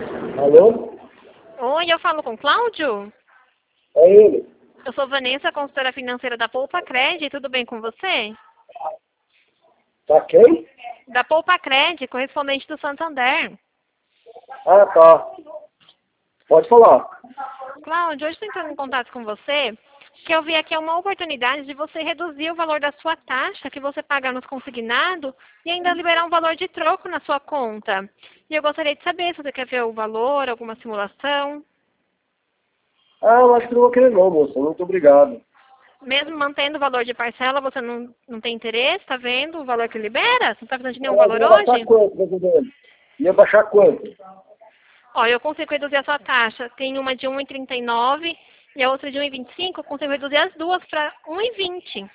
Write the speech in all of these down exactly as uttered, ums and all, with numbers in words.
Alô? Oi, eu falo com o Cláudio? É ele. Eu sou Vanessa, consultora financeira da Poupa Cred. Tudo bem com você? Tá quem? Da Poupa Cred, correspondente do Santander. Ah, tá. Pode falar. Cláudio, hoje estou entrando em contato com você, que eu vi aqui uma oportunidade de você reduzir o valor da sua taxa que você paga nos consignados e ainda liberar um valor de troco na sua conta. E eu gostaria de saber se você quer ver o valor, alguma simulação. Ah, eu acho que não vou querer não, moça. Muito obrigado. Mesmo mantendo o valor de parcela, você não, não tem interesse? Está vendo o valor que libera? Você não está precisando de nenhum Ah, valor ia baixar hoje? quanto, presidente? Ia baixar quanto? Ó, eu consigo reduzir a sua taxa. Tem uma de um vírgula trinta e nove e a outra de um vírgula vinte e cinco. Eu consigo reduzir as duas para um vírgula vinte.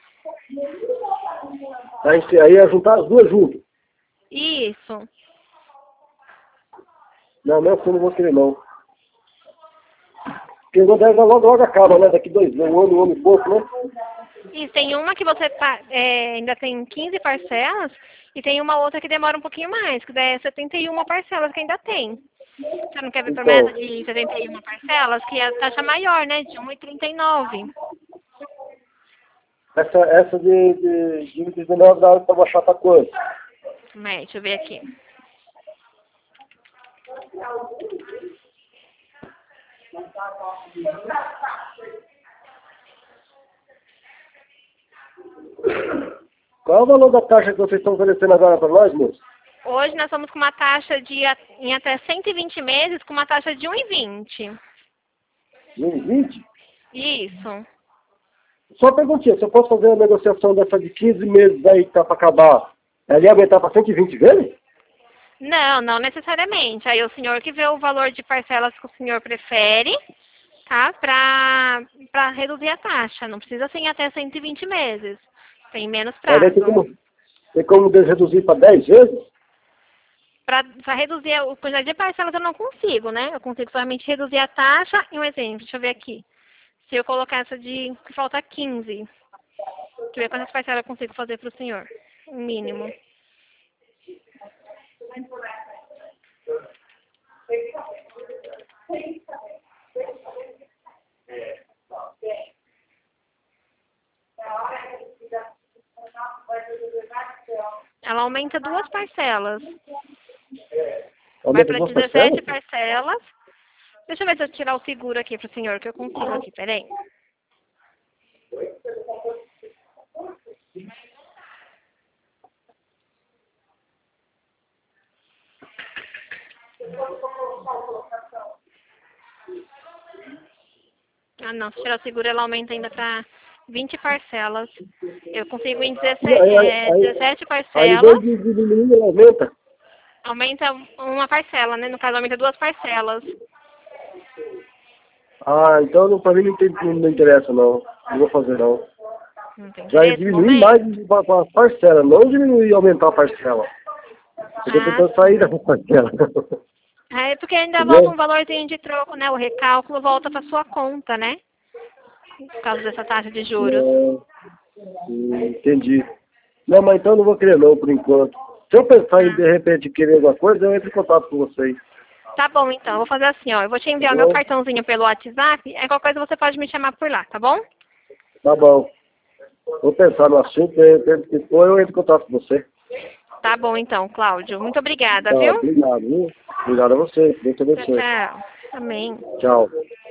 Aí, você- aí ia juntar as duas juntas. Isso. Não, não, eu não vou querer não. Porque o deve logo, logo acaba, né? Daqui dois anos, um ano, um ano e pouco, né? E tem uma que você pa- é, ainda tem quinze parcelas e tem uma outra que demora um pouquinho mais, que daí é setenta e uma parcelas que ainda tem. Você não quer ver Então, promessa de setenta e uma parcelas, que é a taxa maior, né? De um vírgula trinta e nove. essa, essa de, de, de dezenove dá pra baixar pra quanto? Mas, deixa eu ver aqui. Qual é o valor da taxa que vocês estão oferecendo agora para nós, moço? Hoje nós estamos com uma taxa de a- em até cento e vinte meses com uma taxa de um vírgula vinte. um e vinte? Isso. Só uma perguntinha, se eu posso fazer uma negociação dessa de quinze meses aí que tá para acabar, ela ia aumentar para cento e vinte vezes? Não, não necessariamente. Aí o senhor que vê o valor de parcelas que o senhor prefere, tá? Para para reduzir a taxa. Não precisa ser em até cento e vinte meses. Tem menos Aí daí tem prazo. como, tem como reduzir para dez vezes? Para reduzir a quantidade de parcelas eu não consigo, né? Eu consigo somente reduzir a taxa. E um exemplo, deixa eu ver aqui. Se eu colocar essa de que falta quinze, deixa eu ver quantas parcelas eu consigo fazer para o senhor. O mínimo. Ela aumenta duas parcelas. Vai Aumenta para duas dezessete parcelas? parcelas. Deixa eu ver se eu tirar o seguro aqui para o senhor, que eu consigo aqui, peraí. Ah, não, se tirar o seguro, ela aumenta ainda para vinte parcelas. Eu consigo em E dezessete, aí, aí, é, aí, dezessete aí em vez parcelas, de diminuir, ela aumenta. aumenta uma parcela, né? No caso, aumenta duas parcelas. Ah, então para mim não, tem, não, não interessa não. Não vou fazer não. Não tem Já é interesse no diminuir mais momento? para a parcela, não diminuir e aumentar a parcela. Eu tô Ah, tentando sair sim. dessa parcela. É porque ainda volta um Entendeu? valorzinho de troco, né? O recálculo volta para sua conta, né? Por causa dessa taxa de juros. É, hum, entendi. Não, mas então eu não vou querer não, por enquanto. Se eu pensar em, Ah, de repente, querer alguma coisa, eu entro em contato com vocês. tá bom, então. Eu vou fazer assim, ó. Eu vou te Tá enviar o meu bom? cartãozinho pelo WhatsApp. É qualquer coisa você pode me chamar por lá, tá bom? Tá bom. Vou pensar no assunto, de repente que for, eu entro em contato com você. Tá bom, então, Cláudio. Muito obrigada, Tá, viu? obrigado, viu? Obrigado a você. Deus te Tchau, abençoe. tchau. Amém. Tchau.